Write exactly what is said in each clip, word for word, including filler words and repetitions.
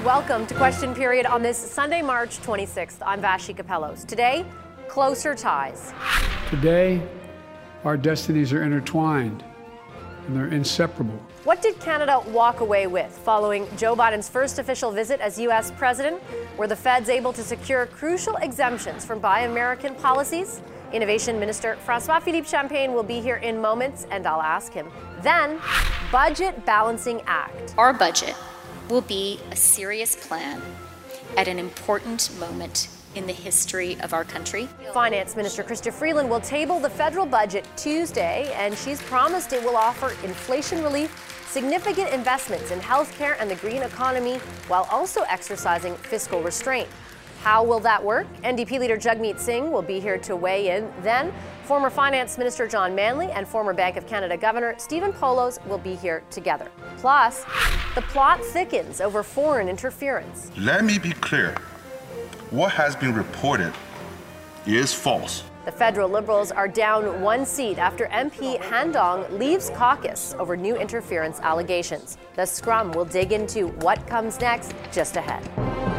Welcome to Question Period on this Sunday, March twenty-sixth. I'm Vassy Kapelos. Today, closer ties. Today, our destinies are intertwined and they're inseparable. What did Canada walk away with following Joe Biden's first official visit as U S president? Were the feds able to secure crucial exemptions from Buy American policies? Innovation Minister François-Philippe Champagne will be here in moments, and I'll ask him. Then, Budget Balancing Act. Our budget will be a serious plan at an important moment in the history of our country. Finance Minister Chrystia Freeland will table the federal budget Tuesday, and she's promised it will offer inflation relief, significant investments in healthcare and the green economy, while also exercising fiscal restraint. How will that work? N D P leader Jagmeet Singh will be here to weigh in. Then, former Finance Minister John Manley and former Bank of Canada Governor Stephen Poloz will be here together. Plus, the plot thickens over foreign interference. Let me be clear. What has been reported is false. The federal Liberals are down one seat after M P Han Dong leaves caucus over new interference allegations. The Scrum will dig into what comes next just ahead.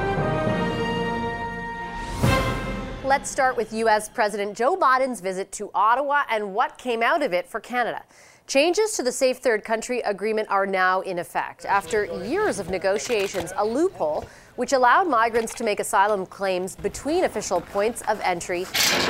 Let's start with U S President Joe Biden's visit to Ottawa and what came out of it for Canada. Changes to the Safe Third Country Agreement are now in effect. After years of negotiations, a loophole which allowed migrants to make asylum claims between official points of entry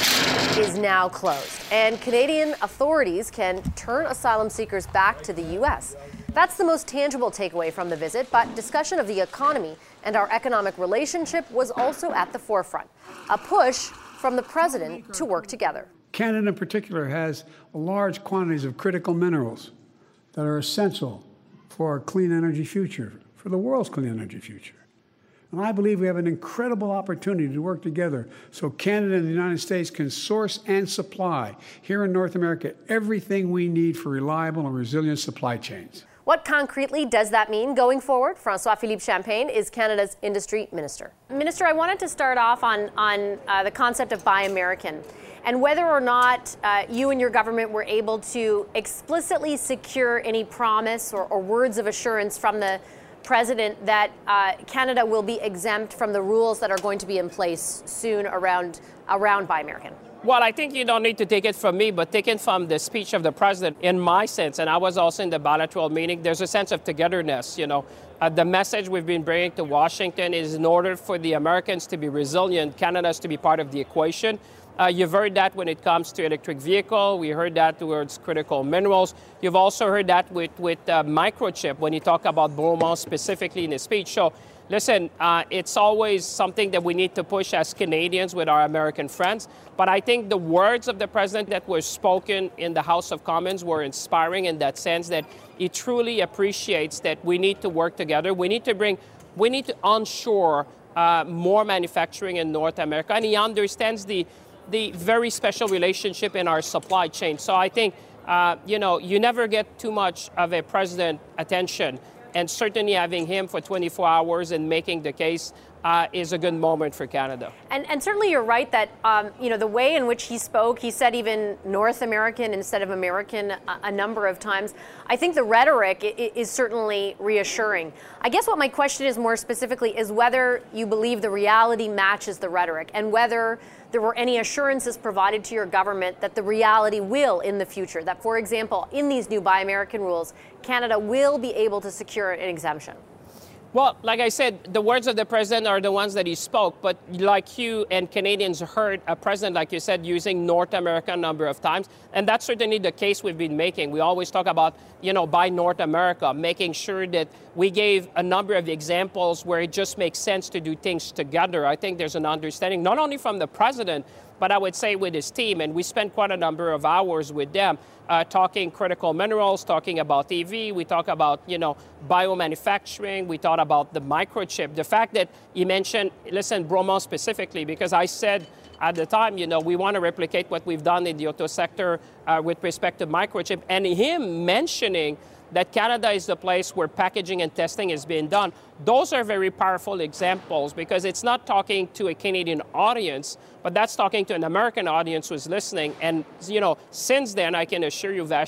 is now closed. And Canadian authorities can turn asylum seekers back to the U S. That's the most tangible takeaway from the visit, but discussion of the economy and our economic relationship was also at the forefront. A push from the president to work together. Canada in particular has large quantities of critical minerals that are essential for our clean energy future, for the world's clean energy future. And I believe we have an incredible opportunity to work together so Canada and the United States can source and supply here in North America everything we need for reliable and resilient supply chains. What concretely does that mean going forward? François-Philippe Champagne is Canada's industry minister. Minister, I wanted to start off on, on uh, the concept of Buy American and whether or not uh, you and your government were able to explicitly secure any promise or, or words of assurance from the president that uh, Canada will be exempt from the rules that are going to be in place soon around, around Buy American. Well, I think you don't need to take it from me, but take it from the speech of the president. In my sense, and I was also in the bilateral meeting, there's a sense of togetherness. You know, uh, the message we've been bringing to Washington is in order for the Americans to be resilient, Canada is to be part of the equation. Uh, you've heard that when it comes to electric vehicle. We heard that towards critical minerals. You've also heard that with, with uh, microchip when you talk about Beaumont specifically in his speech. So listen, uh, it's always something that we need to push as Canadians with our American friends. But I think the words of the president that were spoken in the House of Commons were inspiring in that sense that he truly appreciates that we need to work together. We need to bring, we need to onshore uh, more manufacturing in North America. And he understands the the very special relationship in our supply chain. So I think, uh, you know, you never get too much of a president attention. And certainly having him for twenty-four hours and making the case uh, is a good moment for Canada. And, and certainly you're right that, um, you know, the way in which he spoke, he said even North American instead of American a, a number of times. I think the rhetoric is, is certainly reassuring. I guess what my question is more specifically is whether you believe the reality matches the rhetoric and whether there were any assurances provided to your government that the reality will in the future, that, for example, in these new Buy American rules, Canada will be able to secure an exemption. Well, like I said, the words of the president are the ones that he spoke, but like you and Canadians heard a president, like you said, using North America a number of times, and that's certainly the case we've been making. We always talk about, you know, Buy North America, making sure that we gave a number of examples where it just makes sense to do things together. I think there's an understanding, not only from the president, but I would say with his team, and we spent quite a number of hours with them uh, talking critical minerals, talking about E V, we talk about, you know, biomanufacturing, we thought about the microchip. The fact that he mentioned, listen, Beaumont specifically, because I said at the time, you know, we want to replicate what we've done in the auto sector uh, with respect to microchip, and him mentioning that Canada is the place where packaging and testing is being done. Those are very powerful examples because it's not talking to a Canadian audience, but that's talking to an American audience who's listening. And, you know, since then, I can assure you, Vassy,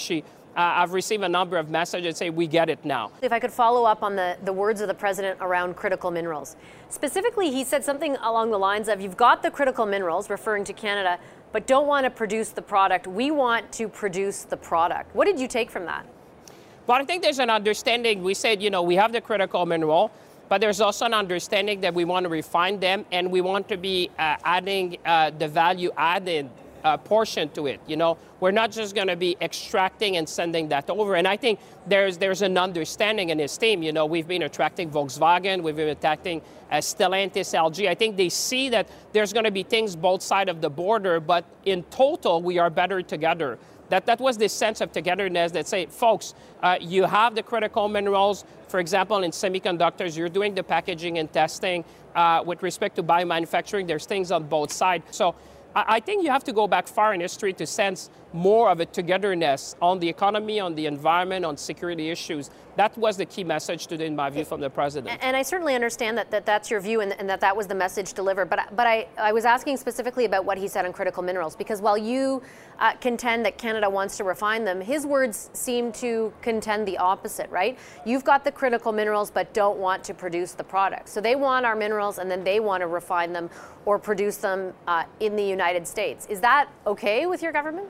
uh, I've received a number of messages that say we get it now. If I could follow up on the, the words of the president around critical minerals. Specifically, he said something along the lines of, you've got the critical minerals, referring to Canada, but don't want to produce the product. We want to produce the product. What did you take from that? Well, I think there's an understanding. We said, you know, we have the critical mineral, but there's also an understanding that we want to refine them and we want to be uh, adding uh, the value added uh, portion to it. You know, we're not just going to be extracting and sending that over. And I think there's there's an understanding in his team. You know, we've been attracting Volkswagen, we've been attracting uh, Stellantis, L G. I think they see that there's going to be things both sides of the border, but in total, we are better together. That, that was this sense of togetherness that say, folks, uh, you have the critical minerals. For example, in semiconductors, you're doing the packaging and testing. Uh, with respect to biomanufacturing, there's things on both sides. So I, I think you have to go back far in history to sense more of a togetherness on the economy, on the environment, on security issues. That was the key message today, in my view, from the president. And I certainly understand that, that that's your view and, and that that was the message delivered. But, but I, I was asking specifically about what he said on critical minerals, because while you uh, contend that Canada wants to refine them, his words seem to contend the opposite, right? You've got the critical minerals but don't want to produce the product. So they want our minerals and then they want to refine them or produce them uh, in the United States. Is that okay with your government?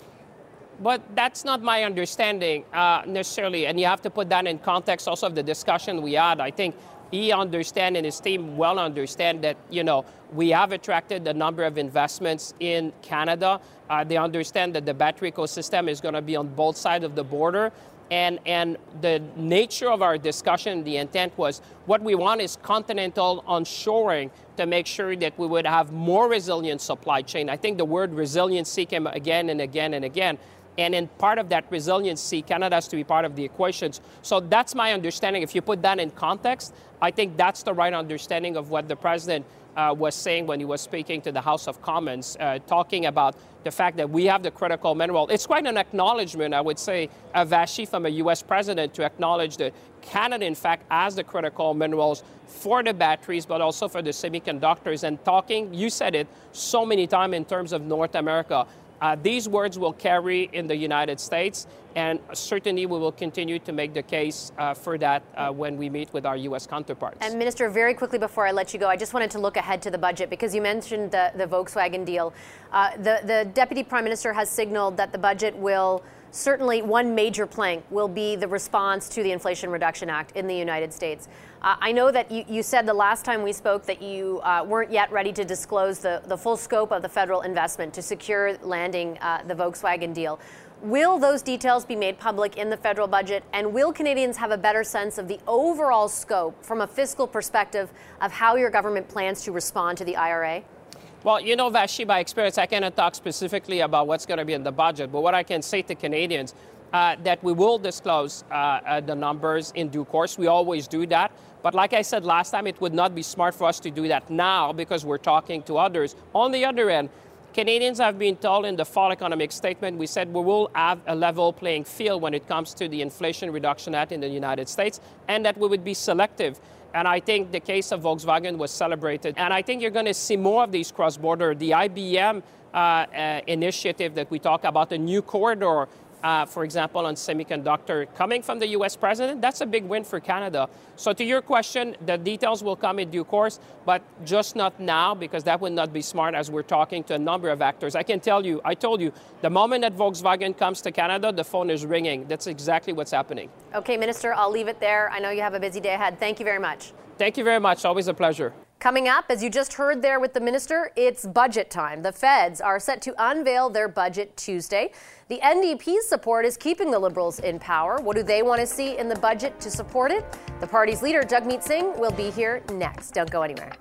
But that's not my understanding uh, necessarily, and you have to put that in context also of the discussion we had. I think he understands and his team well understand that, you know, we have attracted a number of investments in Canada. Uh, they understand that the battery ecosystem is going to be on both sides of the border. And, and the nature of our discussion, the intent was what we want is continental onshoring to make sure that we would have more resilient supply chain. I think the word resiliency came again and again and again. And in part of that resiliency, Canada has to be part of the equations. So that's my understanding. If you put that in context, I think that's the right understanding of what the president uh, was saying when he was speaking to the House of Commons, uh, talking about the fact that we have the critical mineral. It's quite an acknowledgement, I would say, of Vashi from a U S president to acknowledge that Canada, in fact, has the critical minerals for the batteries, but also for the semiconductors. And talking, you said it so many times in terms of North America. Uh, these words will carry in the United States, and certainly we will continue to make the case uh, for that uh, when we meet with our U S counterparts. And Minister, very quickly before I let you go, I just wanted to look ahead to the budget because you mentioned the, the Volkswagen deal. Uh, the, the Deputy Prime Minister has signaled that the budget will certainly, one major plank will be the response to the Inflation Reduction Act in the United States. Uh, I know that you, you said the last time we spoke that you uh, weren't yet ready to disclose the, the full scope of the federal investment to secure landing uh, the Volkswagen deal. Will those details be made public in the federal budget, and will Canadians have a better sense of the overall scope from a fiscal perspective of how your government plans to respond to the I R A? Well, you know, Vashi, by experience, I cannot talk specifically about what's going to be in the budget, but what I can say to Canadians, uh, that we will disclose uh, uh, the numbers in due course. We always do that. But like I said last time, it would not be smart for us to do that now because we're talking to others. On the other end, Canadians have been told in the fall economic statement, we said we will have a level playing field when it comes to the Inflation Reduction Act in the United States, and that we would be selective. And I think the case of Volkswagen was celebrated. And I think you're going to see more of these cross-border. The I B M uh, uh, initiative that we talk about, a new corridor, uh, for example, on semiconductor, coming from the U S president, that's a big win for Canada. So to your question, the details will come in due course, but just not now, because that would not be smart as we're talking to a number of actors. I can tell you, I told you, the moment that Volkswagen comes to Canada, the phone is ringing. That's exactly what's happening. Okay, Minister, I'll leave it there. I know you have a busy day ahead. Thank you very much. Thank you very much. Always a pleasure. Coming up, as you just heard there with the minister, it's budget time. The feds are set to unveil their budget Tuesday. The N D P's support is keeping the Liberals in power. What do they want to see in the budget to support it? The party's leader, Jagmeet Singh, will be here next. Don't go anywhere.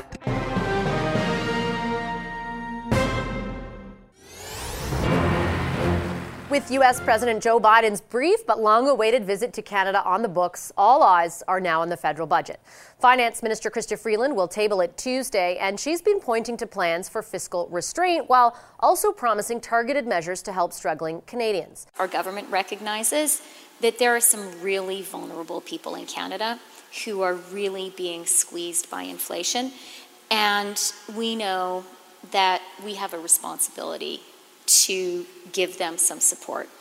With U S President Joe Biden's brief but long-awaited visit to Canada on the books, all eyes are now on the federal budget. Finance Minister Chrystia Freeland will table it Tuesday, and she's been pointing to plans for fiscal restraint while also promising targeted measures to help struggling Canadians. Our government recognizes that there are some really vulnerable people in Canada who are really being squeezed by inflation, and we know that we have a responsibility to give them some support.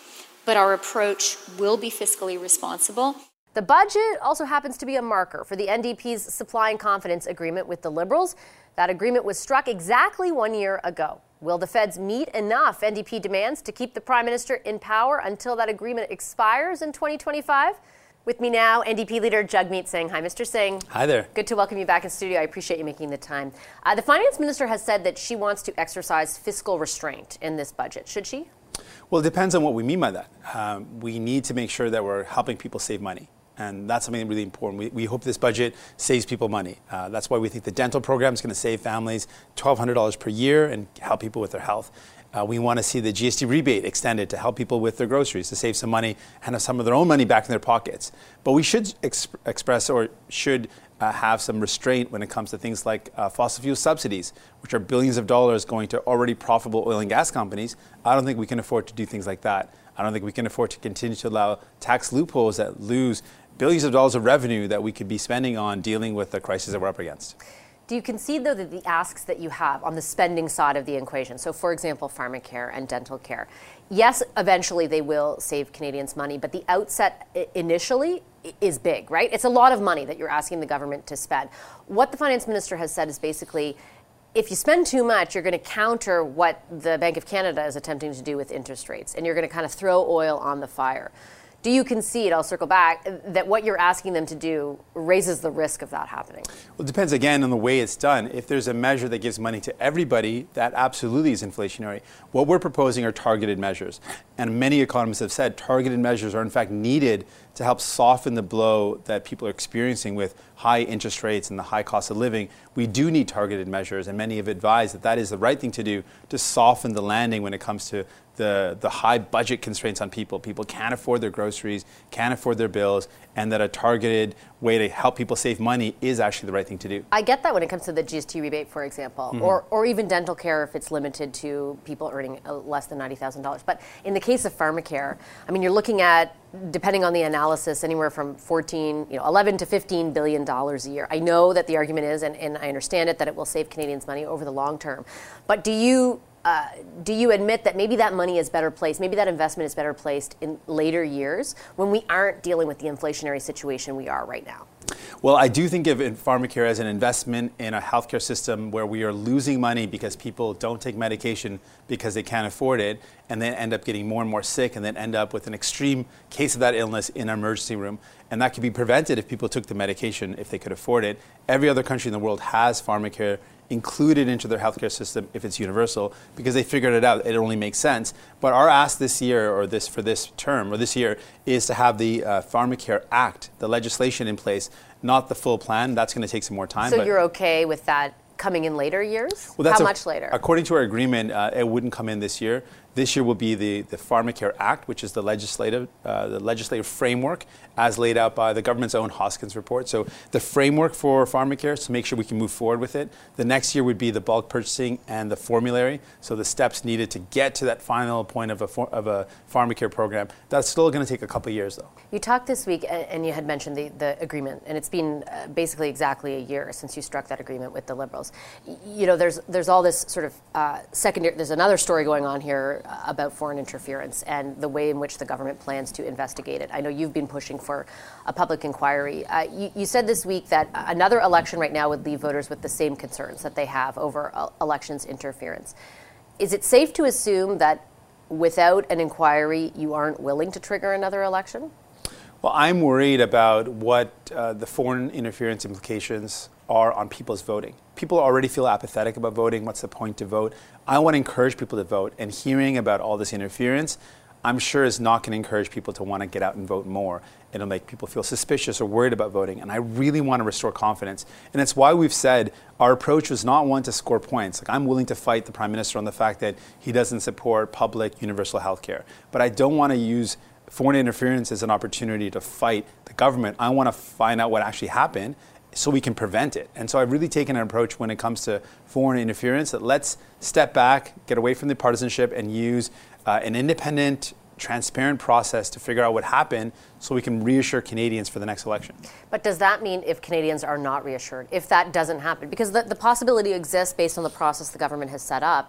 but our approach will be fiscally responsible. The budget also happens to be a marker for the N D P's supply and confidence agreement with the Liberals. That agreement was struck exactly one year ago. Will the feds meet enough N D P demands to keep the Prime Minister in power until that agreement expires in twenty twenty-five? With me now, N D P leader Jagmeet Singh. Hi, Mister Singh. Hi there. Good to welcome you back in studio. I appreciate you making the time. Uh, the finance minister has said that she wants to exercise fiscal restraint in this budget. Should she? Well, it depends on what we mean by that. Um, we need to make sure that we're helping people save money. And that's something really important. We, we hope this budget saves people money. Uh, that's why we think the dental program is going to save families twelve hundred dollars per year and help people with their health. Uh, we want to see the G S T rebate extended to help people with their groceries, to save some money and have some of their own money back in their pockets. But we should exp- express or should uh, have some restraint when it comes to things like uh, fossil fuel subsidies, which are billions of dollars going to already profitable oil and gas companies. I don't think we can afford to do things like that. I don't think we can afford to continue to allow tax loopholes that lose billions of dollars of revenue that we could be spending on dealing with the crisis that we're up against. Do you concede, though, that the asks that you have on the spending side of the equation, so for example, pharmacare and dental care, yes, eventually they will save Canadians money, but the outset initially is big, right? It's a lot of money that you're asking the government to spend. What the finance minister has said is basically, if you spend too much, you're going to counter what the Bank of Canada is attempting to do with interest rates, and you're going to kind of throw oil on the fire. Do you concede, I'll circle back, that what you're asking them to do raises the risk of that happening? Well, it depends, again, on the way it's done. If there's a measure that gives money to everybody, that absolutely is inflationary. What we're proposing are targeted measures. And many economists have said targeted measures are, in fact, needed to help soften the blow that people are experiencing with high interest rates and the high cost of living. We do need targeted measures, and many have advised that that is the right thing to do to soften the landing when it comes to the, the high budget constraints on people. People can't afford their groceries, can't afford their bills, and that a targeted way to help people save money is actually the right thing to do. I get that when it comes to the G S T rebate, for example, mm-hmm. or, or even dental care if it's limited to people earning less than ninety thousand dollars. But in the case of pharmacare, I mean, you're looking at, depending on the analysis, anywhere from fourteen, you know, eleven to fifteen billion dollars a year. I know that the argument is, and, and I understand it, that it will save Canadians money over the long term. But do you uh, do you admit that maybe that money is better placed, maybe that investment is better placed in later years when we aren't dealing with the inflationary situation we are right now? Well, I do think of pharmacare as an investment in a healthcare system where we are losing money because people don't take medication because they can't afford it, and then end up getting more and more sick, and then end up with an extreme case of that illness in an emergency room. And that could be prevented if people took the medication, if they could afford it. Every other country in the world has pharmacare included into their healthcare system if it's universal, because they figured it out. It only makes sense. But our ask this year, or this for this term, or this year, is to have the uh, Pharmacare Act, the legislation in place, not the full plan. That's going to take some more time. So but you're okay with that coming in later years? Well, that's How a, much later? According to our agreement, uh, it wouldn't come in this year. This year will be the, the Pharmacare Act, which is the legislative uh, the legislative framework as laid out by the government's own Hoskins report. So the framework for pharmacare to make sure we can move forward with it. The next year would be the bulk purchasing and the formulary. So the steps needed to get to that final point of a for, of a pharmacare program. That's still going to take a couple of years, though. You talked this week, and you had mentioned the, the agreement, and it's been uh, basically exactly a year since you struck that agreement with the Liberals. You know, there's there's all this sort of uh, secondary. There's another story going on here about foreign interference and the way in which the government plans to investigate it. I know you've been pushing for a public inquiry. Uh, you, you said this week that another election right now would leave voters with the same concerns that they have over uh, elections interference. Is it safe to assume that without an inquiry, you aren't willing to trigger another election? Well, I'm worried about what uh, the foreign interference implications are on people's voting. People already feel apathetic about voting. What's the point to vote? I want to encourage people to vote, and hearing about all this interference, I'm sure is not going to encourage people to want to get out and vote more. It'll make people feel suspicious or worried about voting, and I really want to restore confidence. And it's why we've said our approach was not one to score points. Like, I'm willing to fight the Prime Minister on the fact that he doesn't support public universal health care, but I don't want to use foreign interference as an opportunity to fight the government. I want to find out what actually happened so we can prevent it. And so I've really taken an approach when it comes to foreign interference that let's step back, get away from the partisanship, and use uh, an independent, transparent process to figure out what happened so we can reassure Canadians for the next election. But does that mean if Canadians are not reassured, if that doesn't happen? Because the, the possibility exists based on the process the government has set up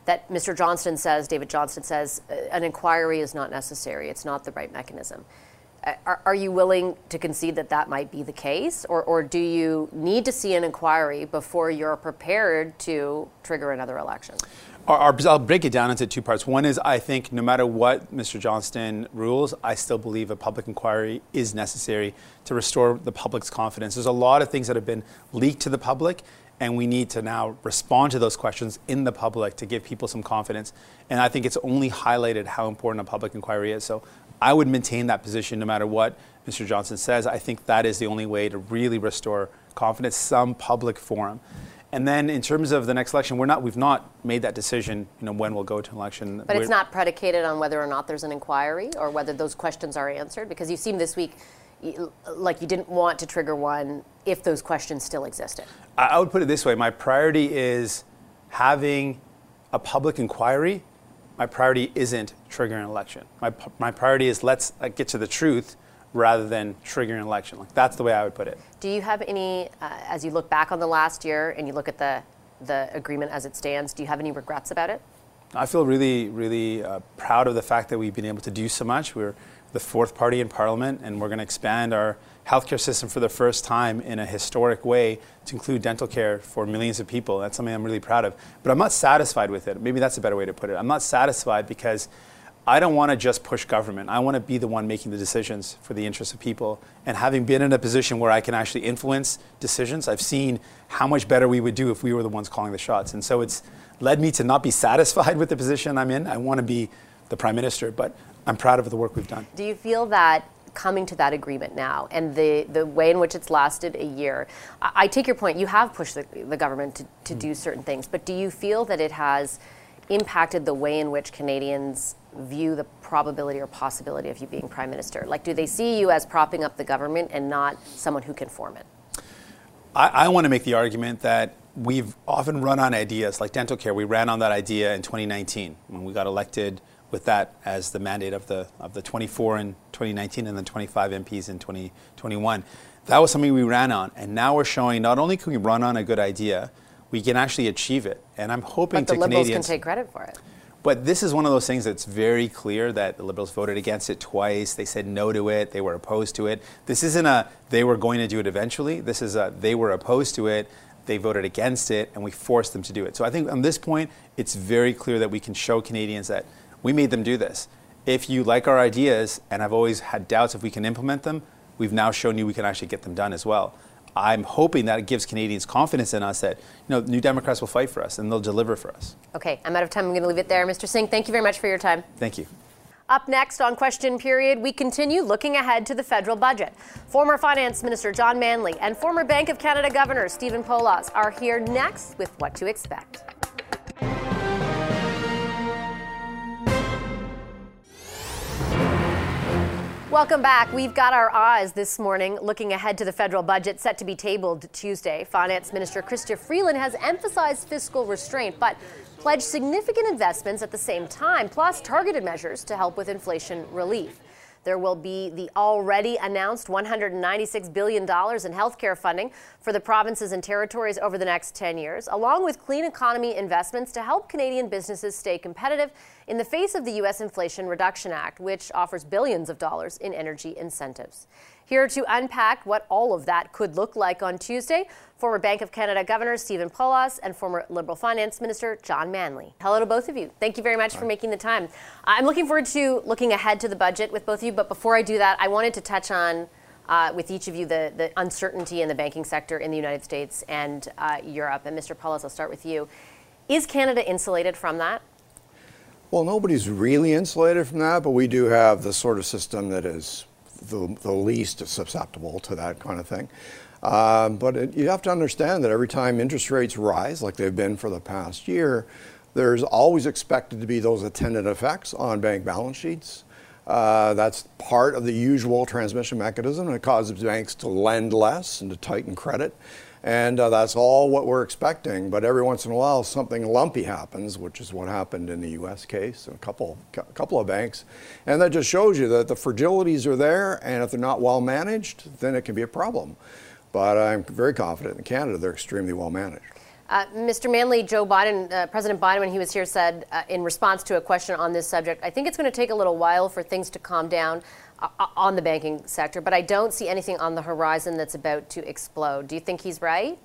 that Mister Johnston says, David Johnston says, an inquiry is not necessary. It's not the right mechanism. Are, are you willing to concede that that might be the case? Or, or do you need to see an inquiry before you're prepared to trigger another election? Our, our, I'll break it down into two parts. One is, I think no matter what Mister Johnston rules, I still believe a public inquiry is necessary to restore the public's confidence. There's a lot of things that have been leaked to the public, and we need to now respond to those questions in the public to give people some confidence. And I think it's only highlighted how important a public inquiry is. So I would maintain that position no matter what Mister Johnston says. I think that is the only way to really restore confidence, some public forum. And then in terms of the next election, we're not, we've not made that decision, you know, when we'll go to election. But we're, it's not predicated on whether or not there's an inquiry or whether those questions are answered? Because you seem this week like you didn't want to trigger one if those questions still existed. I would put it this way. My priority is having a public inquiry. My priority isn't triggering an election. My, my priority is let's uh, get to the truth rather than triggering an election. Like, that's the way I would put it. Do you have any, uh, as you look back on the last year and you look at the, the agreement as it stands, do you have any regrets about it? I feel really, really uh, proud of the fact that we've been able to do so much. We're the fourth party in Parliament, and we're going to expand our healthcare system for the first time in a historic way to include dental care for millions of people. That's something I'm really proud of. But I'm not satisfied with it. Maybe that's a better way to put it. I'm not satisfied because I don't want to just push government. I want to be the one making the decisions for the interests of people. And having been in a position where I can actually influence decisions, I've seen how much better we would do if we were the ones calling the shots. And so it's led me to not be satisfied with the position I'm in. I want to be the Prime Minister, but I'm proud of the work we've done. Do you feel that coming to that agreement now and the, the way in which it's lasted a year, I, I take your point, you have pushed the, the government to, to mm. do certain things, but do you feel that it has impacted the way in which Canadians view the probability or possibility of you being Prime Minister? Like, do they see you as propping up the government and not someone who can form it? I, I want to make the argument that we've often run on ideas like dental care. We ran on that idea in twenty nineteen when we got elected with that as the mandate of the of the twenty-four in twenty nineteen and then twenty-five M Ps in twenty twenty-one. That was something we ran on, and now we're showing not only can we run on a good idea, we can actually achieve it. And I'm hoping but the to Liberals Canadians can take credit for it. But this is one of those things that's very clear that the Liberals voted against it twice. They said no to it. They were opposed to it. This isn't a they were going to do it eventually. This is a they were opposed to it. They voted against it, and we forced them to do it. So I think on this point, it's very clear that we can show Canadians that we made them do this. If you like our ideas, and I've always had doubts if we can implement them, we've now shown you we can actually get them done as well. I'm hoping that it gives Canadians confidence in us that, you know, New Democrats will fight for us and they'll deliver for us. Okay, I'm out of time. I'm going to leave it there. Mister Singh, thank you very much for your time. Thank you. Up next on Question Period, we continue looking ahead to the federal budget. Former Finance Minister John Manley and former Bank of Canada Governor Stephen Poloz are here next with what to expect. Welcome back. We've got our eyes this morning looking ahead to the federal budget set to be tabled Tuesday. Finance Minister Chrystia Freeland has emphasized fiscal restraint, but pledged significant investments at the same time, plus targeted measures to help with inflation relief. There will be the already announced one hundred ninety-six billion dollars in healthcare funding for the provinces and territories over the next ten years, along with clean economy investments to help Canadian businesses stay competitive in the face of the U S Inflation Reduction Act, which offers billions of dollars in energy incentives. Here to unpack what all of that could look like on Tuesday, former Bank of Canada Governor Stephen Poloz and former Liberal Finance Minister John Manley. Hello to both of you. Thank you very much Hi. for making the time. I'm looking forward to looking ahead to the budget with both of you, but before I do that, I wanted to touch on uh, with each of you the, the uncertainty in the banking sector in the United States and uh, Europe. And Mister Poloz, I'll start with you. Is Canada insulated from that? Well, nobody's really insulated from that, but we do have the sort of system that is the, the least susceptible to that kind of thing. Um, but it, you have to understand that every time interest rates rise, like they've been for the past year, there's always expected to be those attendant effects on bank balance sheets. Uh, that's part of the usual transmission mechanism, and it causes banks to lend less and to tighten credit. And uh, that's all what we're expecting. But every once in a while, something lumpy happens, which is what happened in the U S case, a couple, a couple of banks. And that just shows you that the fragilities are there, and if they're not well managed, then it can be a problem. But I'm very confident in Canada, they're extremely well managed. Uh, Mister Manley, Joe Biden, uh, President Biden, when he was here, said uh, in response to a question on this subject, I think it's going to take a little while for things to calm down uh, on the banking sector, but I don't see anything on the horizon that's about to explode. Do you think he's right?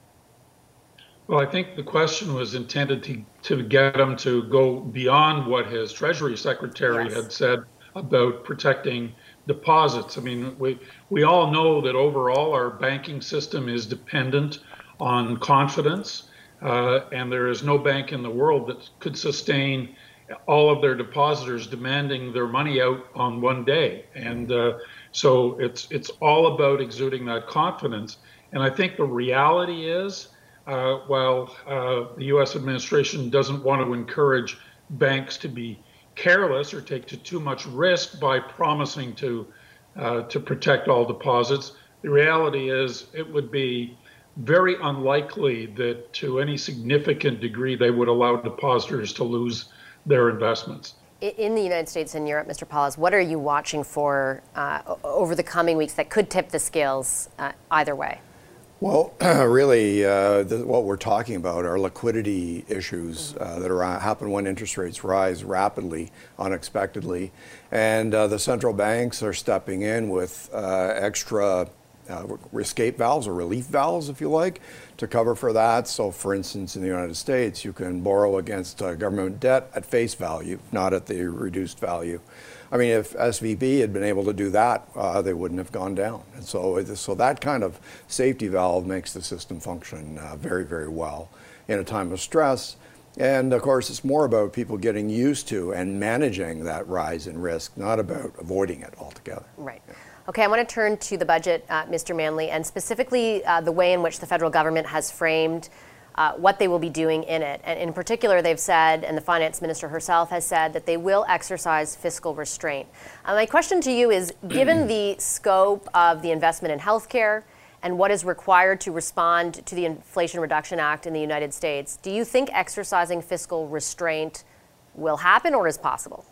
Well, I think the question was intended to, to get him to go beyond what his Treasury Secretary yes. had said about protecting deposits. I mean, we, we all know that overall our banking system is dependent on confidence, uh, and there is no bank in the world that could sustain all of their depositors demanding their money out on one day. And uh, so it's it's all about exuding that confidence. And I think the reality is, uh, while uh, the U S administration doesn't want to encourage banks to be careless or take to too much risk by promising to uh, to protect all deposits, the reality is it would be very unlikely that to any significant degree they would allow depositors to lose their investments. In the United States and Europe, Mister Paulos, what are you watching for uh, over the coming weeks that could tip the scales uh, either way? Well, really, uh, the, what we're talking about are liquidity issues uh, that are, happen when interest rates rise rapidly, unexpectedly. And uh, the central banks are stepping in with uh, extra Uh, escape valves or relief valves, if you like, to cover for that. So, for instance, in the United States, you can borrow against uh, government debt at face value, not at the reduced value. I mean, if S V B had been able to do that, uh, they wouldn't have gone down. And so, so that kind of safety valve makes the system function uh, very, very well in a time of stress. And of course, it's more about people getting used to and managing that rise in risk, not about avoiding it altogether. Right. Okay, I want to turn to the budget, uh, Mister Manley, and specifically uh, the way in which the federal government has framed uh, what they will be doing in it. And in particular, they've said, and the finance minister herself has said, that they will exercise fiscal restraint. Uh, my question to you is, given the scope of the investment in healthcare and what is required to respond to the Inflation Reduction Act in the United States, do you think exercising fiscal restraint will happen or is possible?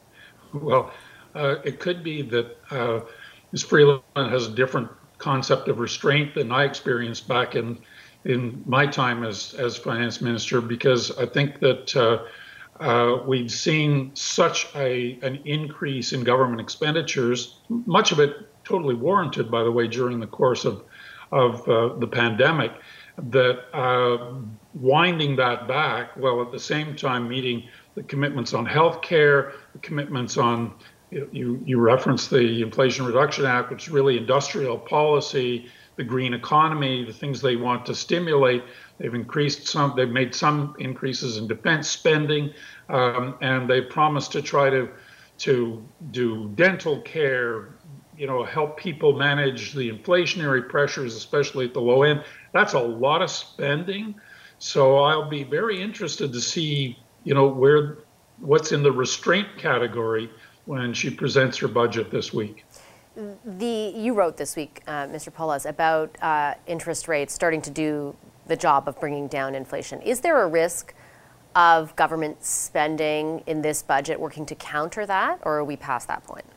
Well, uh, it could be that uh, Miz Freeland has a different concept of restraint than I experienced back in in my time as as finance minister, because I think that uh, uh, we've seen such a an increase in government expenditures, much of it totally warranted, by the way, during the course of of uh, the pandemic, that uh, winding that back, while at the same time meeting the commitments on health care, the commitments on You, you referenced the Inflation Reduction Act, which is really industrial policy, the green economy, the things they want to stimulate. They've increased some, they've made some increases in defense spending, um, and they promised to try to, to do dental care, you know, help people manage the inflationary pressures, especially at the low end. That's a lot of spending. So I'll be very interested to see, you know, where, what's in the restraint category when she presents her budget this week. The, you wrote this week, uh, Mister Paulos, about uh, interest rates starting to do the job of bringing down inflation. Is there a risk of government spending in this budget working to counter that, or are we past that point?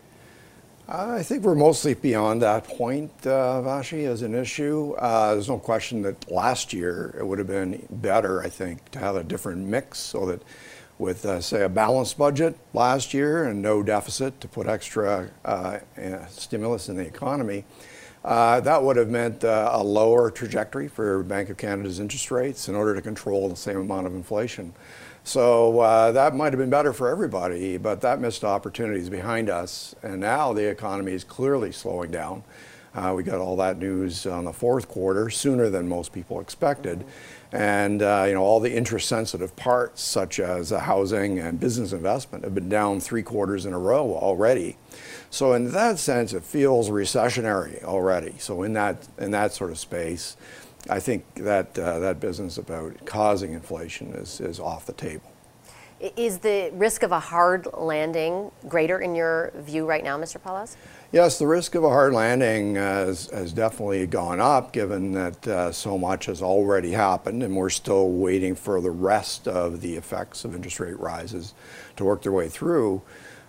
I think we're mostly beyond that point, uh, Vashi, as an issue. Uh, there's no question that last year it would have been better, I think, to have a different mix so that with, uh, say, a balanced budget last year and no deficit to put extra uh, stimulus in the economy, uh, that would have meant uh, a lower trajectory for Bank of Canada's interest rates in order to control the same amount of inflation. So uh, that might have been better for everybody, but that missed opportunity is behind us. And now the economy is clearly slowing down. Uh, we got all that news on the fourth quarter sooner than most people expected. And uh, you know, all the interest-sensitive parts, such as uh, housing and business investment, have been down three quarters in a row already. So in that sense, it feels recessionary already. So in that in that sort of space, I think that uh, that business about causing inflation is is off the table. Is the risk of a hard landing greater in your view right now, Mister Paulos? Yes, the risk of a hard landing uh, has, has definitely gone up, given that uh, so much has already happened, and we're still waiting for the rest of the effects of interest rate rises to work their way through.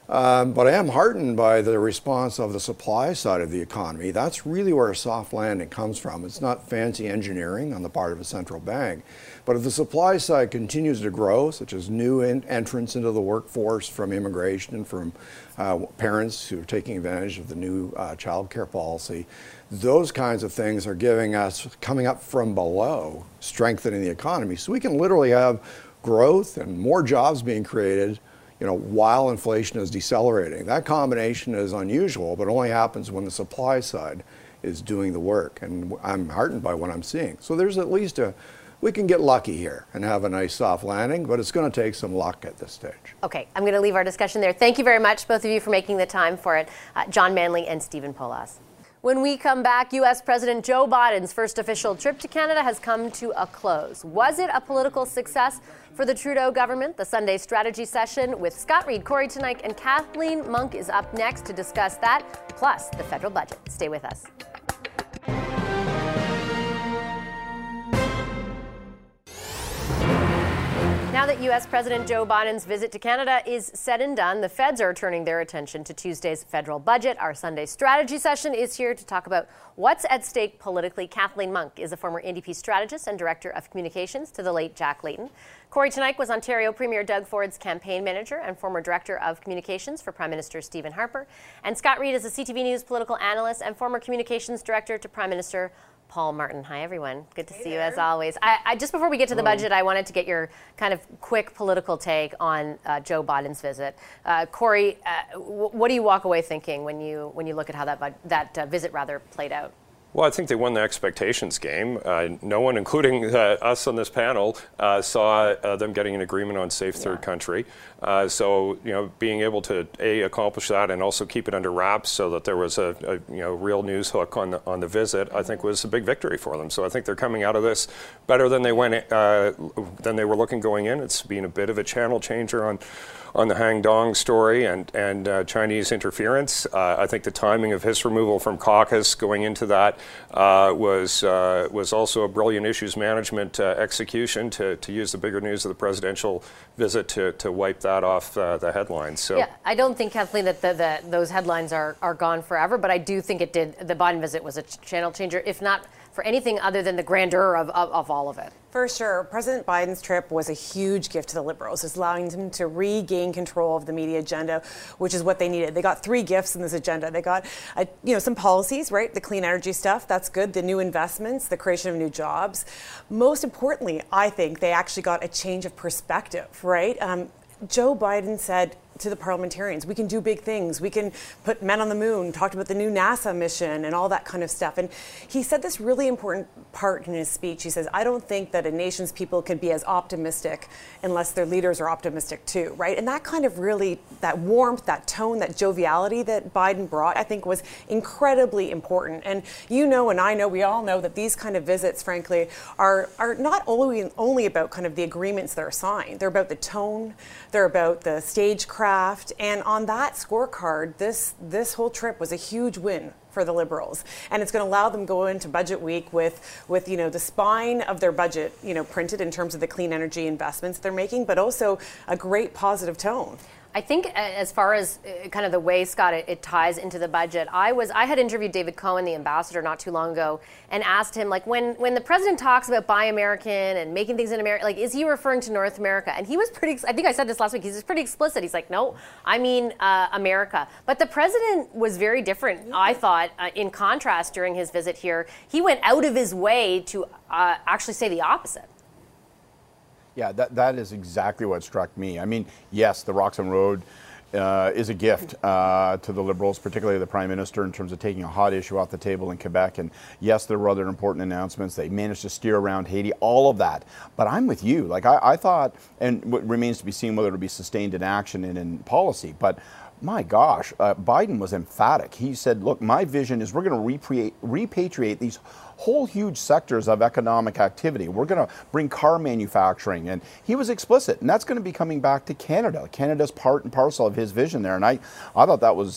Um, but I am heartened by the response of the supply side of the economy. That's really where a soft landing comes from. It's not fancy engineering on the part of a central bank. But if the supply side continues to grow, such as new in- entrants into the workforce from immigration and from uh, parents who are taking advantage of the new uh, child care policy, those kinds of things are giving us, coming up from below, strengthening the economy. So we can literally have growth and more jobs being created, you know, while inflation is decelerating. That combination is unusual, but only happens when the supply side is doing the work. And I'm heartened by what I'm seeing. So there's at least a, we can get lucky here and have a nice soft landing, but it's going to take some luck at this stage. Okay, I'm going to leave our discussion there. Thank you very much, both of you, for making the time for it. Uh, John Manley and Stephen Poloz. When we come back, U S President Joe Biden's first official trip to Canada has come to a close. Was it a political success for the Trudeau government? The Sunday strategy session with Scott Reid, Corey Teneycke, and Kathleen Monk is up next to discuss that, plus the federal budget. Stay with us. Now that U S President Joe Biden's visit to Canada is said and done, the feds are turning their attention to Tuesday's federal budget. Our Sunday strategy session is here to talk about what's at stake politically. Kathleen Monk is a former N D P strategist and director of communications to the late Jack Layton. Corey Teneycke was Ontario Premier Doug Ford's campaign manager and former director of communications for Prime Minister Stephen Harper. And Scott Reid is a C T V News political analyst and former communications director to Prime Minister Paul Martin. Hi, everyone. Good to hey see there. you as always. I, I, just before we get to the budget, I wanted to get your kind of quick political take on uh, Joe Biden's visit. Uh, Corey, uh, w- what do you walk away thinking when you when you look at how that that uh, visit rather played out? Well, I think they won the expectations game. Uh, no one, including uh, us on this panel, uh, saw uh, them getting an agreement on safe third yeah. country. Uh, so, you know, being able to A, accomplish that and also keep it under wraps so that there was a, a you know real news hook on the, on the visit, I think was a big victory for them. So I think they're coming out of this better than they went uh, than they were looking going in. It's been a bit of a channel changer on. on the Hang Dong story and, and uh, Chinese interference. Uh, I think the timing of his removal from caucus going into that uh, was uh, was also a brilliant issues management uh, execution to, to use the bigger news of the presidential visit to, to wipe that off uh, the headlines. So yeah, I don't think, Kathleen, that the, the, those headlines are, are gone forever, but I do think it did. The Biden visit was a channel changer, if not for anything other than the grandeur of, of, of all of it. For sure. President Biden's trip was a huge gift to the Liberals. It's allowing them to regain control of the media agenda, which is what they needed. They got three gifts in this agenda. They got, uh, you know, some policies, right? The clean energy stuff, that's good. The new investments, the creation of new jobs. Most importantly, I think they actually got a change of perspective, right? Um, Joe Biden said to the parliamentarians, we can do big things. We can put men on the moon, talked about the new NASA mission and all that kind of stuff. And he said this really important part in his speech. He says, I don't think that a nation's people can be as optimistic unless their leaders are optimistic too, right? And that kind of really, that warmth, that tone, that joviality that Biden brought, I think was incredibly important. And you know, and I know, we all know that these kind of visits, frankly, are, are not only, only about kind of the agreements that are signed. They're about the tone, they're about the stagecraft. And on that scorecard, this this whole trip was a huge win for the Liberals, and it's going to allow them to go into budget week with with you know the spine of their budget you know printed in terms of the clean energy investments they're making, but also a great positive tone. I think as far as kind of the way, Scott, it, it ties into the budget, I was I had interviewed David Cohen, the ambassador, not too long ago, and asked him, like, when, when the president talks about Buy American and making things in America, like, is he referring to North America? And he was pretty, I think I said this last week, he's pretty explicit. He's like, no, I mean uh, America. But the president was very different, yeah. I thought, uh, in contrast during his visit here. He went out of his way to uh, actually say the opposite. Yeah, that, that is exactly what struck me. I mean, yes, the Roxham Road uh, is a gift uh, to the Liberals, particularly the Prime Minister, in terms of taking a hot issue off the table in Quebec. And yes, there were other important announcements. They managed to steer around Haiti, all of that. But I'm with you. Like, I, I thought, and what remains to be seen whether it will be sustained in action and in policy, but my gosh, uh, Biden was emphatic. He said, look, my vision is we're going to repri- repatriate these whole huge sectors of economic activity. We're going to bring car manufacturing. And he was explicit. And that's going to be coming back to Canada. Canada's part and parcel of his vision there. And I, I thought that was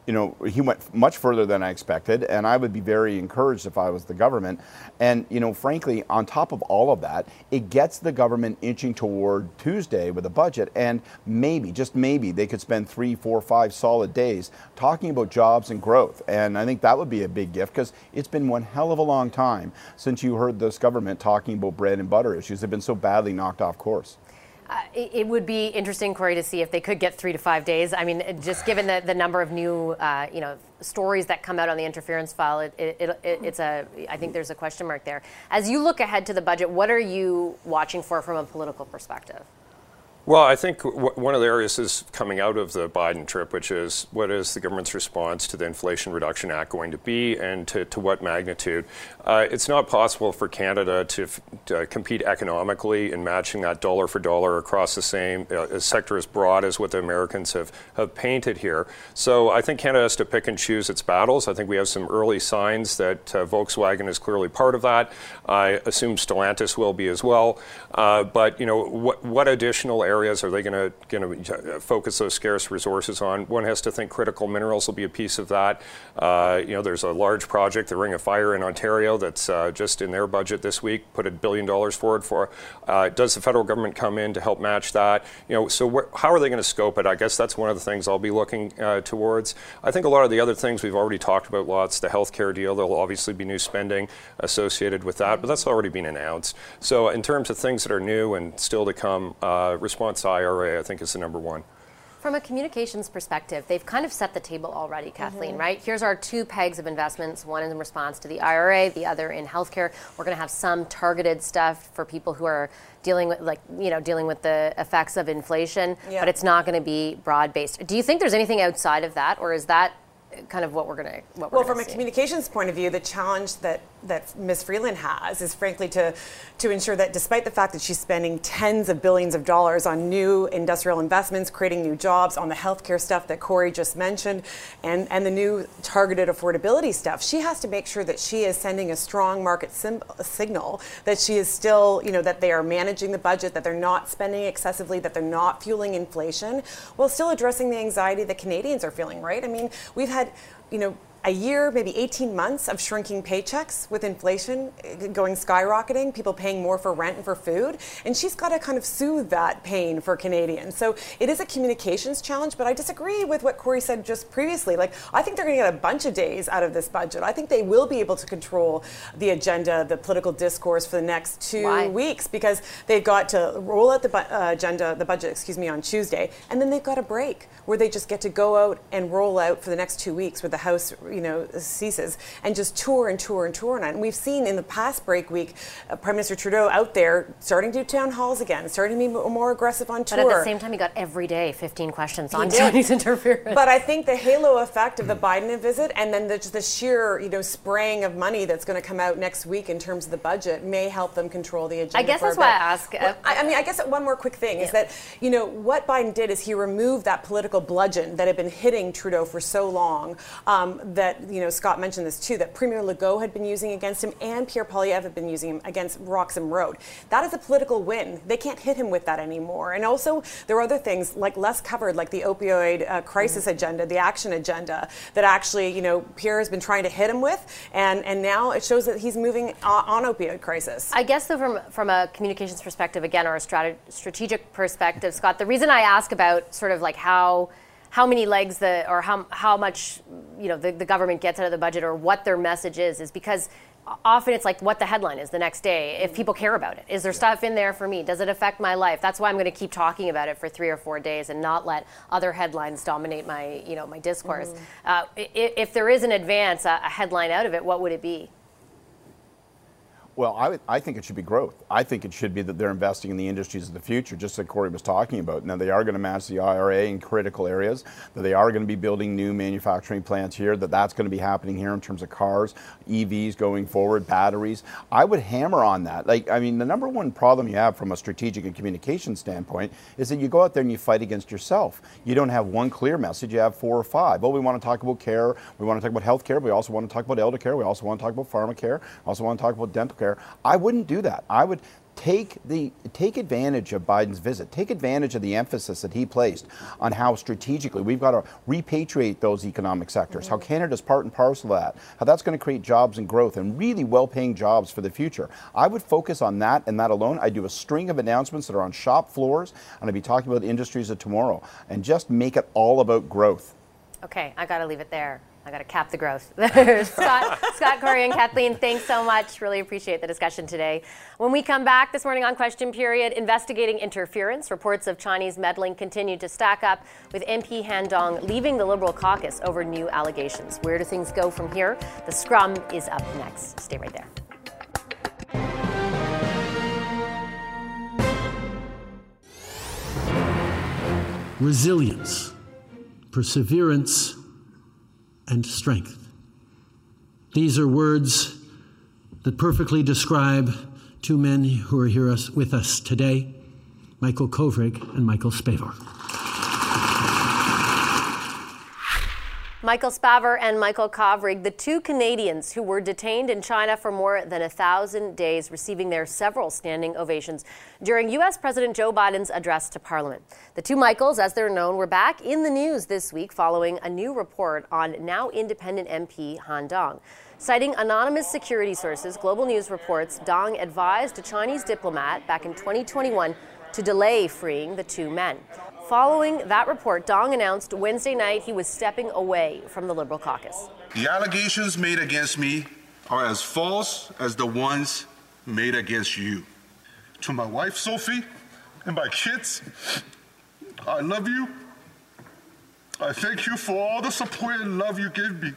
you know, he went much further than I expected, and I would be very encouraged if I was the government. And, you know, frankly, on top of all of that, it gets the government inching toward Tuesday with a budget, and maybe, just maybe, they could spend three, four, five solid days talking about jobs and growth. And I think that would be a big gift, because it's been one hell of a long time since you heard this government talking about bread and butter issues. They've been so badly knocked off course. Uh, it, it would be interesting, Corey, to see if they could get three to five days. I mean, just given the, the number of new, uh, you know, stories that come out on the interference file, it, it, it, it's a. I think there's a question mark there. As you look ahead to the budget, what are you watching for from a political perspective? Well, I think w- one of the areas is coming out of the Biden trip, which is what is the government's response to the Inflation Reduction Act going to be, and to, to what magnitude. Uh, it's not possible for Canada to, f- to compete economically in matching that dollar for dollar across the same uh, sector as broad as what the Americans have, have painted here. So I think Canada has to pick and choose its battles. I think we have some early signs that uh, Volkswagen is clearly part of that. I assume Stellantis will be as well. Uh, but, you know, what, what additional areas areas are they going to focus those scarce resources on? One has to think critical minerals will be a piece of that. Uh, you know, there's a large project, the Ring of Fire in Ontario, that's uh, just in their budget this week, put a billion dollars forward for. Uh, does the federal government come in to help match that? You know, so wh- how are they going to scope it? I guess that's one of the things I'll be looking uh, towards. I think a lot of the other things we've already talked about lots. The healthcare deal, there'll obviously be new spending associated with that, but that's already been announced. So in terms of things that are new and still to come, uh, response to I R A, I think, is the number one. From a communications perspective, they've kind of set the table already, Kathleen, mm-hmm. right? Here's our two pegs of investments, one in response to the I R A, the other in healthcare. We're going to have some targeted stuff for people who are dealing with, like, you know, dealing with the effects of inflation, yeah. but it's not going to be broad-based. Do you think there's anything outside of that, or is that kind of what we're going to what we're well from see? A communications point of view, the challenge that that Miz Freeland has is frankly to to ensure that despite the fact that she's spending tens of billions of dollars on new industrial investments, creating new jobs, on the healthcare stuff that Corey just mentioned, and and the new targeted affordability stuff, she has to make sure that she is sending a strong market sim- signal that she is still, you know, that they are managing the budget, that they're not spending excessively, that they're not fueling inflation, while still addressing the anxiety that Canadians are feeling, right? I mean, we've had you know, a year, maybe eighteen months of shrinking paychecks with inflation going skyrocketing, people paying more for rent and for food. And she's got to kind of soothe that pain for Canadians. So it is a communications challenge, but I disagree with what Corey said just previously. Like, I think they're going to get a bunch of days out of this budget. I think they will be able to control the agenda, the political discourse for the next two Why? weeks, because they've got to roll out the bu- uh, agenda, the budget, excuse me, on Tuesday, and then they've got a break where they just get to go out and roll out for the next two weeks with the House, you know, ceases, and just tour and tour and tour on it. And we've seen in the past break week, uh, Prime Minister Trudeau out there starting to do town halls again, starting to be more aggressive on tour. But at the same time, he got every day fifteen questions on Chinese interference. But I think the halo effect of the Biden visit, and then the, just the sheer, you know, spraying of money that's going to come out next week in terms of the budget may help them control the agenda. I guess for that's a why bit. I ask. Uh, well, I, I mean, I guess one more quick thing yeah. is that, you know, what Biden did is he removed that political bludgeon that had been hitting Trudeau for so long, um, that, you know, Scott mentioned this too, that Premier Legault had been using against him and Pierre Poilievre had been using him against Roxham Road. That is a political win. They can't hit him with that anymore. And also, there are other things like less covered, like the opioid uh, crisis mm-hmm. agenda, the action agenda, that actually, you know, Pierre has been trying to hit him with, and, and now it shows that he's moving on, on opioid crisis. I guess, though, from, from a communications perspective, again, or a strat- strategic perspective, Scott, the reason I ask about sort of like how how many legs the, or how how much, you know, the, the government gets out of the budget, or what their message is, is because often it's like what the headline is the next day, if people care about it. Is there stuff in there for me? Does it affect my life? That's why I'm going to keep talking about it for three or four days and not let other headlines dominate my, you know, my discourse. Mm. Uh, if, if there is in advance a, a headline out of it, what would it be? Well, I, would, I think it should be growth. I think it should be that they're investing in the industries of the future, just like Corey was talking about. Now, they are going to match the I R A in critical areas, that they are going to be building new manufacturing plants here, that that's going to be happening here in terms of cars, E Vs going forward, batteries. I would hammer on that. Like, I mean, the number one problem you have from a strategic and communication standpoint is that you go out there and you fight against yourself. You don't have one clear message, you have four or five. Well, we want to talk about care, we want to talk about health care, we also want to talk about elder care, we also want to talk about pharma care, we also want to talk about dental care. care. I wouldn't do that. I would take the take advantage of Biden's visit. Take advantage of the emphasis that he placed on how strategically we've got to repatriate those economic sectors, mm-hmm. how Canada's part and parcel of that, how that's going to create jobs and growth and really well-paying jobs for the future. I would focus on that and that alone. I'd do a string of announcements that are on shop floors, and I'd be talking about the industries of tomorrow, and just make it all about growth. Okay, I got to leave it there. I got to cap the growth. Scott, Scott Corey and Kathleen, thanks so much. Really appreciate the discussion today. When we come back this morning on Question Period, investigating interference, reports of Chinese meddling continue to stack up, with M P Han Dong leaving the Liberal caucus over new allegations. Where do things go from here? The Scrum is up next. Stay right there. Resilience, perseverance, and strength. These are words that perfectly describe two men who are here us, with us today, Michael Kovrig and Michael Spavor. Michael Spavor and Michael Kovrig, the two Canadians who were detained in China for more than a thousand days, receiving their several standing ovations during U S President Joe Biden's address to Parliament. The two Michaels, as they're known, were back in the news this week following a new report on now independent M P Han Dong. Citing anonymous security sources, Global News reports Dong advised a Chinese diplomat back in twenty twenty-one to delay freeing the two men. Following that report, Dong announced Wednesday night he was stepping away from the Liberal caucus. The allegations made against me are as false as the ones made against you. To my wife, Sophie, and my kids, I love you. I thank you for all the support and love you gave me.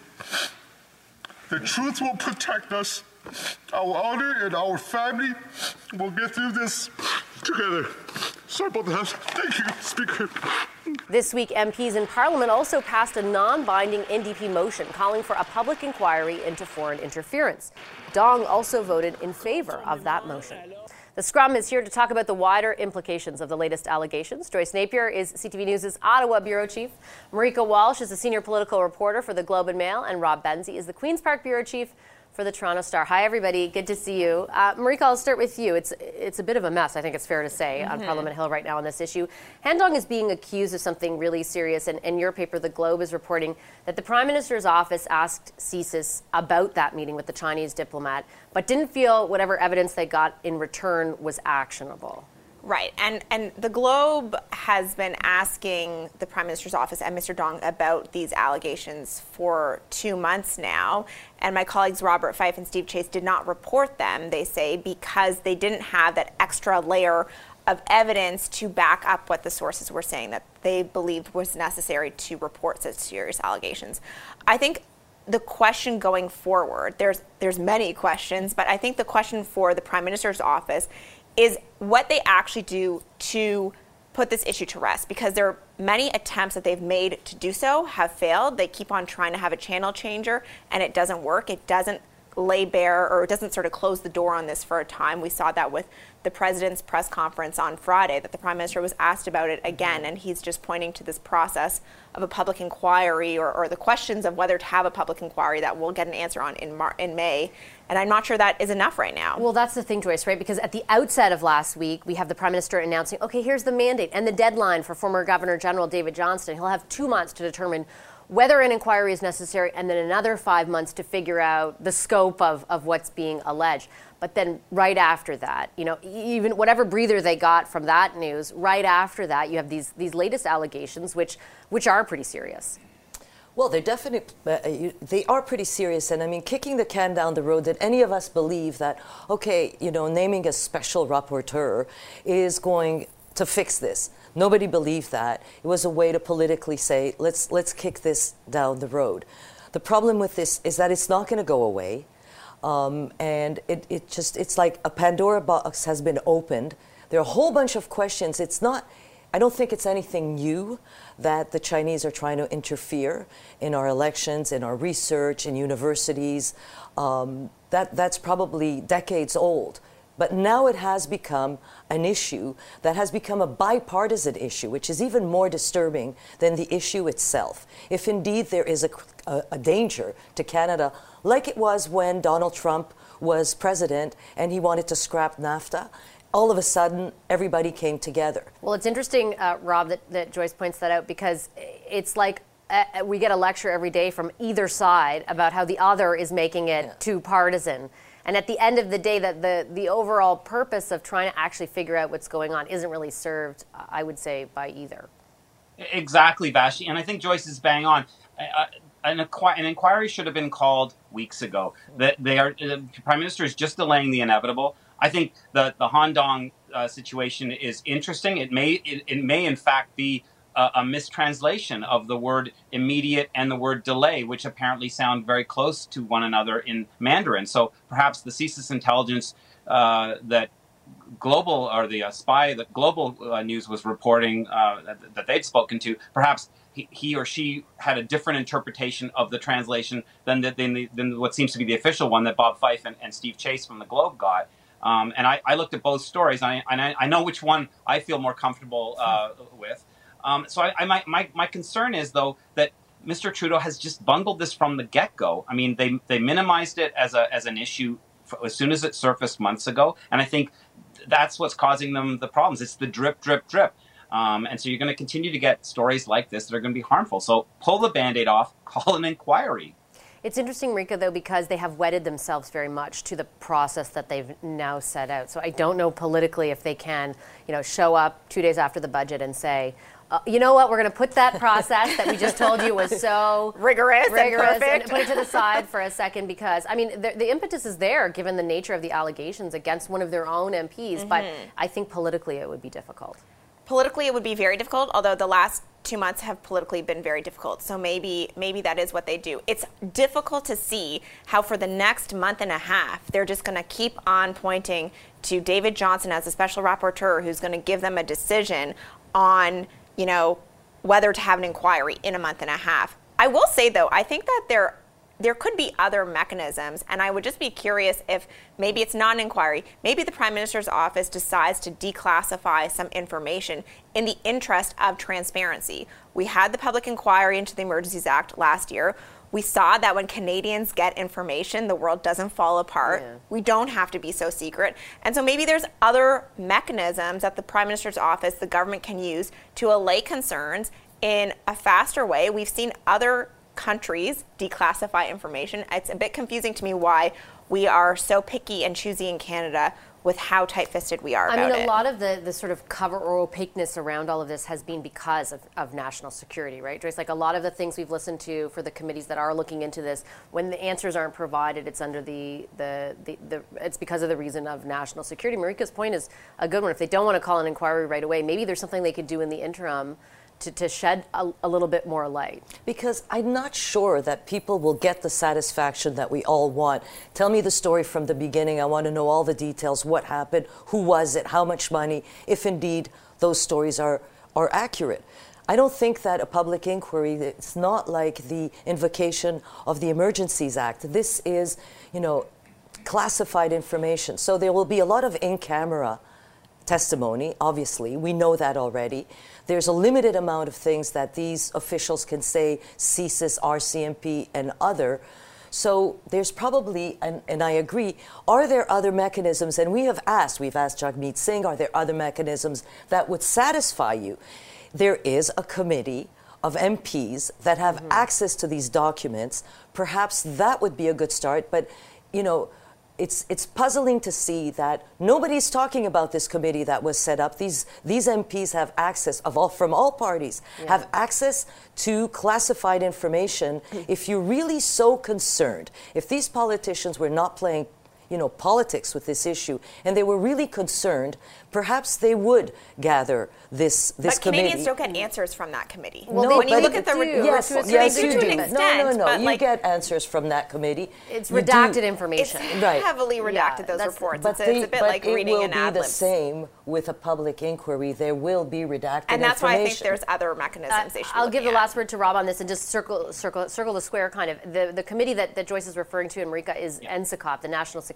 The truth will protect us. Our honor and our family will get through this together. Sorry about that. Thank you, Speaker. This week, M Ps in Parliament also passed a non-binding N D P motion calling for a public inquiry into foreign interference. Dong also voted in favor of that motion. The Scrum is here to talk about the wider implications of the latest allegations. Joyce Napier is C T V News' Ottawa bureau chief. Marika Walsh is a senior political reporter for the Globe and Mail, and Rob Benzie is the Queen's Park bureau chief for the Toronto Star. Hi, everybody. Good to see you. Uh, Marika, I'll start with you. It's it's a bit of a mess, I think it's fair to say, mm-hmm. on Parliament Hill right now on this issue. Han Dong is being accused of something really serious, and, and your paper, The Globe, is reporting that the Prime Minister's office asked C S I S about that meeting with the Chinese diplomat, but didn't feel whatever evidence they got in return was actionable. Right, and and the Globe has been asking the Prime Minister's office and Mister Dong about these allegations for two months now, and my colleagues Robert Fife and Steve Chase did not report them, they say, because they didn't have that extra layer of evidence to back up what the sources were saying that they believed was necessary to report such serious allegations. I think the question going forward, there's there's many questions, but I think the question for the Prime Minister's office is what they actually do to put this issue to rest, because there are many attempts that they've made to do so have failed. They keep on trying to have a channel changer, and it doesn't work. It doesn't lay bare, or it doesn't sort of close the door on this for a time. We saw that with the president's press conference on Friday, that the Prime Minister was asked about it again, and he's just pointing to this process of a public inquiry, or, or the questions of whether to have a public inquiry that we'll get an answer on in, Mar- in May. And I'm not sure that is enough right now. Well, that's the thing, Joyce, right? Because at the outset of last week, we have the Prime Minister announcing, okay, here's the mandate and the deadline for former Governor General David Johnston. He'll have two months to determine whether an inquiry is necessary, and then another five months to figure out the scope of, of what's being alleged. But then right after that, you know, even whatever breather they got from that news, right after that, you have these these latest allegations, which which are pretty serious. Well, they're definitely, uh, they are pretty serious. And I mean, kicking the can down the road, that any of us believe that, okay, you know, naming a special rapporteur is going to fix this. Nobody believed that. It was a way to politically say, let's let's kick this down the road. The problem with this is that it's not going to go away. Um, and it, it just, it's like a Pandora box has been opened. There are a whole bunch of questions. It's not, I don't think it's anything new that the Chinese are trying to interfere in our elections, in our research, in universities. Um, that that's probably decades old. But now it has become an issue that has become a bipartisan issue, which is even more disturbing than the issue itself. If indeed there is a, a, a danger to Canada, like it was when Donald Trump was president and he wanted to scrap NAFTA, all of a sudden, everybody came together. Well, it's interesting, uh, Rob, that, that Joyce points that out, because it's like uh, we get a lecture every day from either side about how the other is making it yeah. too partisan. And at the end of the day, that the, the overall purpose of trying to actually figure out what's going on isn't really served, I would say, by either. Exactly, Vashti. And I think Joyce is bang on. Uh, an, inqu- an inquiry should have been called weeks ago. That they are, the Prime Minister is just delaying the inevitable. I think the the Han Dong uh, situation is interesting. It may it, it may in fact be a, a mistranslation of the word immediate and the word delay, which apparently sound very close to one another in Mandarin. So perhaps the C S I S intelligence uh, that global or the uh, spy that Global uh, News was reporting uh, that, that they'd spoken to, perhaps he, he or she had a different interpretation of the translation than the, than, the, than what seems to be the official one that Bob Fife and, and Steve Chase from the Globe got. Um, and I, I looked at both stories, and I, and I, I know which one I feel more comfortable uh, with. Um, so I, I my, my my concern is, though, that Mister Trudeau has just bungled this from the get-go. I mean, they they minimized it as a as an issue for, as soon as it surfaced months ago, and I think that's what's causing them the problems. It's the drip, drip, drip. Um, and so you're going to continue to get stories like this that are going to be harmful. So pull the Band-Aid off, call an inquiry. It's interesting, Marika, though, because they have wedded themselves very much to the process that they've now set out. So I don't know politically if they can, you know, show up two days after the budget and say, uh, you know what, we're going to put that process that we just told you was so rigorous, rigorous and perfect, and put it to the side for a second, because, I mean, the, the impetus is there given the nature of the allegations against one of their own M Ps, mm-hmm. but I think politically it would be difficult. Politically, it would be very difficult, although the last two months have politically been very difficult. So maybe maybe that is what they do. It's difficult to see how for the next month and a half, they're just going to keep on pointing to David Johnston as a special rapporteur who's going to give them a decision on, you know, whether to have an inquiry in a month and a half. I will say, though, I think that there There could be other mechanisms, and I would just be curious if maybe it's not an inquiry, maybe the Prime Minister's office decides to declassify some information in the interest of transparency. We had the public inquiry into the Emergencies Act last year. We saw that when Canadians get information, the world doesn't fall apart. Yeah. We don't have to be so secret. And so maybe there's other mechanisms that the Prime Minister's office, the government can use to allay concerns in a faster way. We've seen other countries declassify information. It's a bit confusing to me why we are so picky and choosy in Canada with how tight-fisted we are I about mean, a it. lot of the, the sort of cover or opaqueness around all of this has been because of, of national security, right, Joyce? Like a lot of the things we've listened to for the committees that are looking into this, when the answers aren't provided, it's under the, the, the, the it's because of the reason of national security. Marika's point is a good one. If they don't want to call an inquiry right away, maybe there's something they could do in the interim To, to shed a, a little bit more light. Because I'm not sure that people will get the satisfaction that we all want. Tell me the story from the beginning. I want to know all the details, what happened, who was it, how much money, if indeed those stories are, are accurate. I don't think that a public inquiry, it's not like the invocation of the Emergencies Act. This is, you know, classified information. So there will be a lot of in-camera testimony, obviously. We know that already. There's a limited amount of things that these officials can say, C S I S, R C M P, and other. So there's probably, and, and I agree, are there other mechanisms, and we have asked, we've asked Jagmeet Singh, are there other mechanisms that would satisfy you? There is a committee of M Ps that have mm-hmm. access to these documents. Perhaps that would be a good start, but, you know, It's it's puzzling to see that nobody's talking about this committee that was set up. These these M Ps have access of all from all parties yeah. have access to classified information. If you're really so concerned, if these politicians were not playing, you know, politics with this issue, and they were really concerned, perhaps they would gather this this but committee. Canadians don't get answers from that committee. Well, no, when you look at the do. re- yes, yes, yes, they you do do. to an extent, no, no, no. but You like, get answers from that committee. It's You redacted do. information. It's right. heavily redacted, Yeah, those reports. But It's, a, they, it's a bit but like it reading will an be the ad-libs. same with a public inquiry. There will be redacted And that's why I think information. there's other mechanisms Uh, they should I'll give the at. last word to Rob on this and just circle circle circle the square kind of. The the committee that, that Joyce is referring to, and Marika, is N S I C O P, the National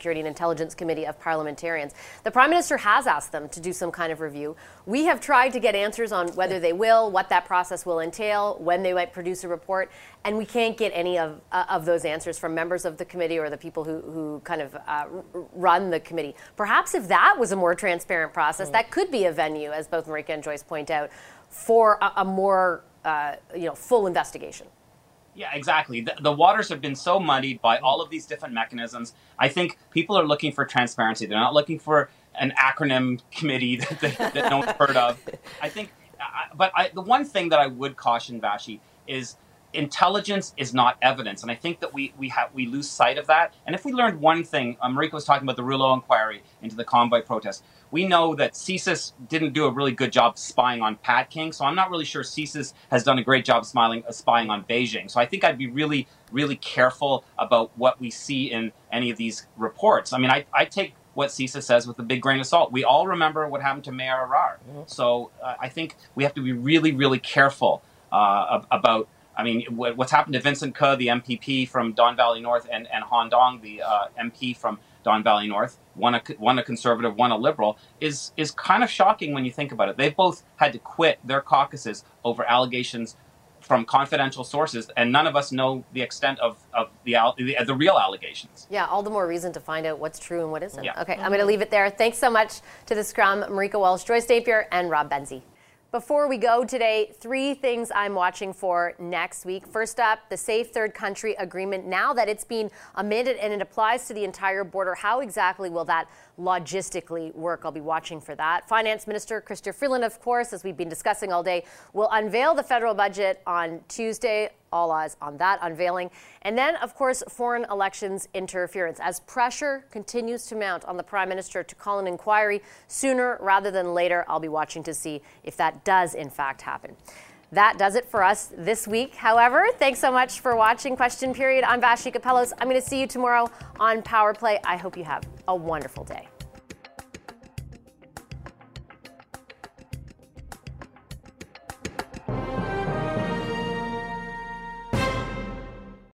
Security and Intelligence Committee of Parliamentarians. The Prime Minister has asked them to do some kind of review. We have tried to get answers on whether they will, what that process will entail, when they might produce a report, and we can't get any of uh, of those answers from members of the committee or the people who, who kind of uh, run the committee. Perhaps if that was a more transparent process, mm. that could be a venue, as both Marika and Joyce point out, for a, a more uh, you know, full investigation. Yeah, exactly. The, the waters have been so muddied by all of these different mechanisms. I think people are looking for transparency. They're not looking for an acronym committee that, they, that no one's heard of. I think, uh, but I, the one thing that I would caution, Vashi, is intelligence is not evidence. And I think that we we have we lose sight of that. And if we learned one thing, um, Marika was talking about the Rouleau inquiry into the convoy protest. We know that CSIS didn't do a really good job spying on Pat King, so I'm not really sure CSIS has done a great job smiling, uh, spying on Beijing. So I think I'd be really, really careful about what we see in any of these reports. I mean, I, I take what CSIS says with a big grain of salt. We all remember what happened to Mayor Arar. Mm-hmm. So uh, I think we have to be really, really careful uh, about, I mean, what's happened to Vincent Ke, the M P P from Don Valley North, and, and Han Dong, the uh, M P from Don Valley North, one a, one a conservative, one a liberal, is is kind of shocking when you think about it. They've both had to quit their caucuses over allegations from confidential sources, and none of us know the extent of, of the, the the real allegations. Yeah, all the more reason to find out what's true and what isn't. Yeah. Okay, I'm going to leave it there. Thanks so much to the Scrum, Marika Walsh, Joyce Napier, and Rob Benzie. Before we go today, three things I'm watching for next week. First up, the Safe Third Country Agreement. Now that it's been amended and it applies to the entire border, how exactly will that logistically work? I'll be watching for that. Finance Minister Chrystia Freeland, of course, as we've been discussing all day, will unveil the federal budget on Tuesday. All eyes on that unveiling. And then, of course, foreign elections interference. As pressure continues to mount on the Prime Minister to call an inquiry sooner rather than later, I'll be watching to see if that does, in fact, happen. That does it for us this week. However, thanks so much for watching Question Period. I'm Vashi Kapelos. I'm going to see you tomorrow on Power Play. I hope you have a wonderful day.